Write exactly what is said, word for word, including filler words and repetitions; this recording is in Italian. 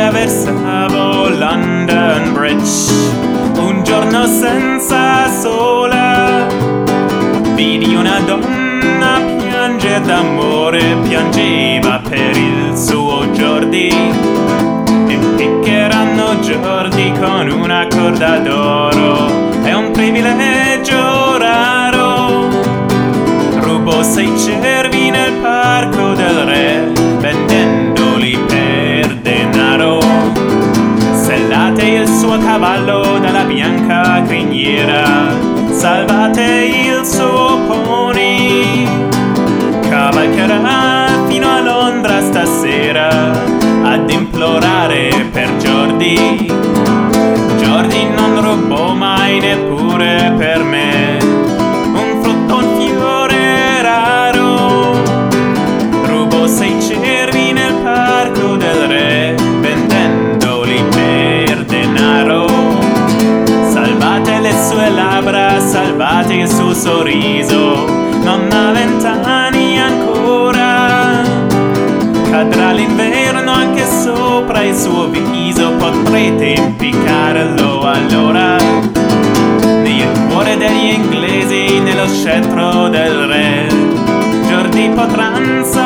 attraversavo London Bridge, un giorno senza sole, vidi una donna piangere d'amore, piangeva per il suo Jordi. Impiccheranno Jordi con una corda d'oro, è un privilegio raro. Rubò sei cervi nel parco del re, vendendoli per denaro. Sellate il suo cavallo dalla bianca criniera, salvate il suo pony. Cavalcherà fino a Londra stasera ad implorare per Jordi. Jordi non rubò mai neppure per me un frutto, un fiore raro. Rubò sei cervi nel parco del re, vendendoli per denaro. Salvate le sue labbra, salvate il suo sorriso, non ha vent'anni ancora. Cadrà l'inverno anche sopra il suo viso, potrete impiccarlo allora. Nel cuore degli inglesi, nello scettro del re, Jordi potranno